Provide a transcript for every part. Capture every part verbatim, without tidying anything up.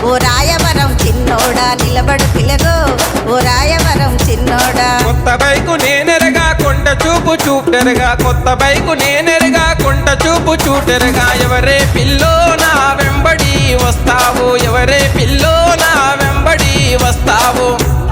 ఓ రాయవరం చిన్నోడా నిలబడు పిలగో ఓ రాయవరం చిన్నోడా. కొత్త బైకు నేనెరగా కొండ చూపు చూపెరగా కొత్త బైకు నేనెరగా కొండ చూపు చూపెరగా ఎవరే పిల్లో నా వెంబడి వస్తావు ఎవరే పిల్లో నా వెంబడి వస్తావు.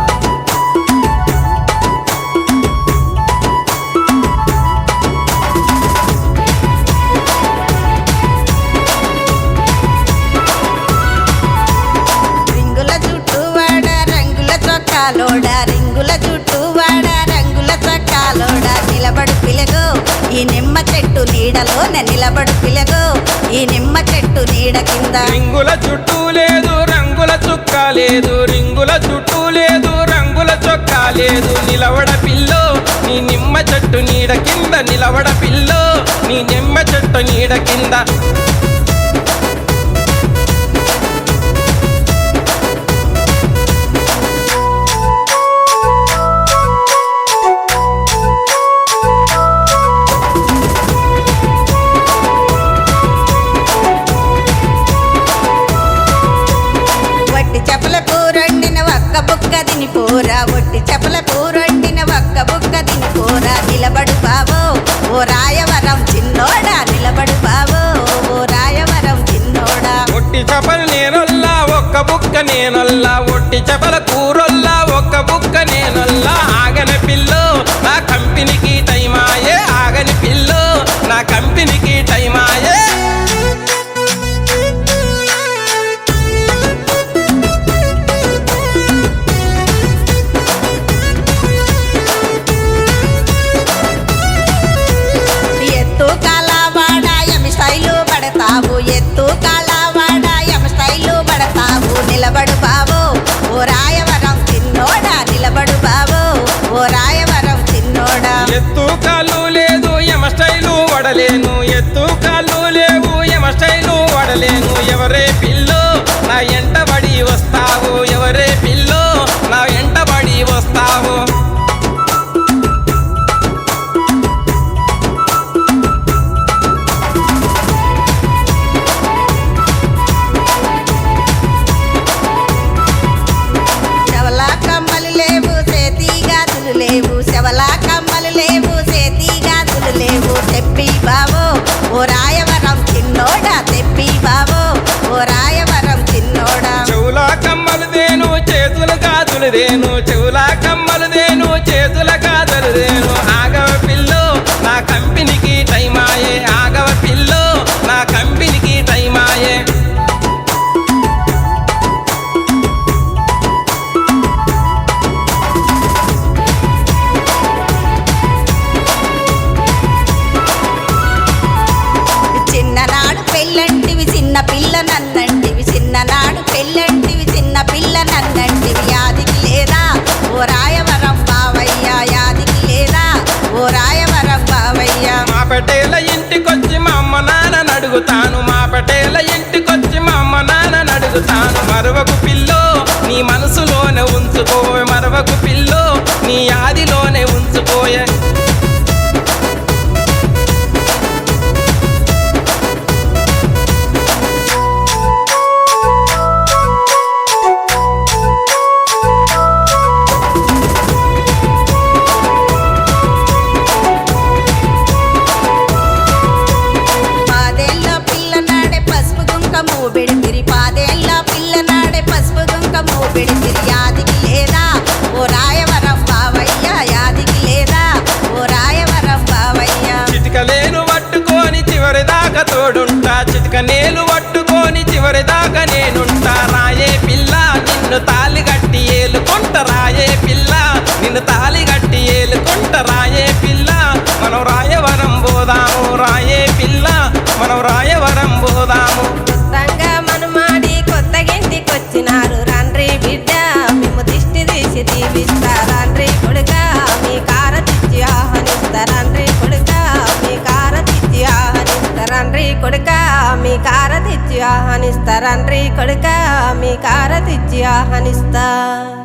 రింగుల జుట్టు వాడ రంగుల చొక్కాలోడా రింగుల జుట్టు వాడ రంగుల చొక్కాలోడా నిలబడు పిలగో ఈ నిమ్మ చెట్టు నీడలోన నిలబడు పిలగో ఈ నిమ్మ చెట్టు నీడ కింద. రింగుల చుట్టూ లేదు రంగుల చుక్క లేదు రింగుల చుట్టూ లేదు రంగుల చొక్క లేదు నిలవడ పిల్లో నీ నిమ్మ చెట్టు నీడ కింద నిలవడ పిల్లో నీ నిమ్మ చెట్టు నీడ కింద. వట్టి చేపల కూరొండిన ఒక్క బుక్క తిని పోరా వట్టి చేపల కూరొండిన ఒక్క బుక్క తిని పోరా నిలబడు బావో ఓ రాయవరం చిన్నోడా నిలబడు బావో ఓ రాయవరం చిన్నోడా. ఒట్టి చేపలు నేనొల్లా ఒక్క బుక్క నేనొల్లా ఒట్టి చేపల కూరొల్లా ఒక్క బుక్క నేనొల్లా ఆగని పిల్లో నా కంపెనీకి టైమాయే ఆగని పిల్లో నా కంపెనీకి టైమాయే. ఎత్తు కాలవాడ ఎమ స్టైలు పడతావు ఎత్తు కాలవాడ ఎమ స్టైలు పడతావు నిలబడు బావో ఓ రాయవరం చిన్నోడా నిలబడు బావో ఓ రాయవరం చిన్నోడా. ఎత్తు కాళ్ళు లేదు ఎమ స్టైలు వడలేను ఎత్తు కాళ్ళు లేవు ఎమ స్టైలు వడలేను ఎవరే పిల్లో నా ఎంటబడి వస్తావు ఎవరే పిల్లో నా ఎంటబడి వస్తావు. శవలా కమ్మలు లేవు చేతి గాజులు లేవు శవలా కమ్మలు లేవు చేతి గాజులు లేవు తెప్పి బావో ఓ రాయవరం చిన్నోడా తెప్పి బావో ఓ రాయవరం చిన్నోడా. చెవుల కమ్మలు దేను చేతుల గాజులు దేను చెవుల కమ్మలు దేను చేతుల గాజులు దేను ఆగవ పిల్లో నా కంపెనీకి టైమాయే ఆగవ పిల్లో నా కంపెనీకి టైమాయే. చిన్ననాడు పెళ్ళంటివి చిన్న పిల్ల నన్నంటివి చిన్ననాడు పెళ్ళంటివి చిన్న పిల్ల నన్నంటివి యాదికి లేదా ఓ రాయవరం బావయ్య యాదికి లేదా ఓ రాయవరం బావయ్య. మా పటేల ఇంటికొచ్చి మా అమ్మ నాన్న అడుగుతాను మా పటేల ఇంటికొచ్చి మా అమ్మ నాన్న అడుగుతాను మరవకు పిల్లో నీ మనసులోనే ఉంచుకోవే మరవకు పిల్లో నీ యాదిలోనే ఉంచుకోయే. పాదేళ్ళ పిల్లనాడే పసుపు కుంకము బెడితిరి పాదేళ్ళ పిల్లనాడే పసుపు కుంకము బెడితిరి యాదికి లేదా ఓ రాయవరం బావయ్య యాదికి లేదా ఓ రాయవరం బావయ్య. చిటికలేను పట్టుకొని చివరి దాకా తోడుంటా చిటికనేలు పట్టుకొని చివరి దాకా నేనుంటా రాయే పిల్ల నిన్ను తాలి గట్టి ఏలుకుంట రాయే పిల్ల నిన్ను తాలి గట్టి ఏలుకుంట రాయే పిల్ల మనం రాయవరం పోదాము రాయే పిల్ల మనం రాయవరం పోదాము. కొత్తగా మనుమాడి కొత్తగింటికొచ్చినారు రండ్రి బిడ్డ మేము దిష్టి తీసి దీవిస్తా రండ్రి కొడుకా మీ కారతిచ్చి ఆహ్వానిస్తా రండ్రి కొడుకా మీ కారతిచ్చి ఆహ్వానిస్తా రండ్రి కొడుకా మీ కారతిచ్చి ఆహ్వానిస్తా రండ్రి కొడుకా మీ కారతిచ్చి ఆహ్వానిస్తా.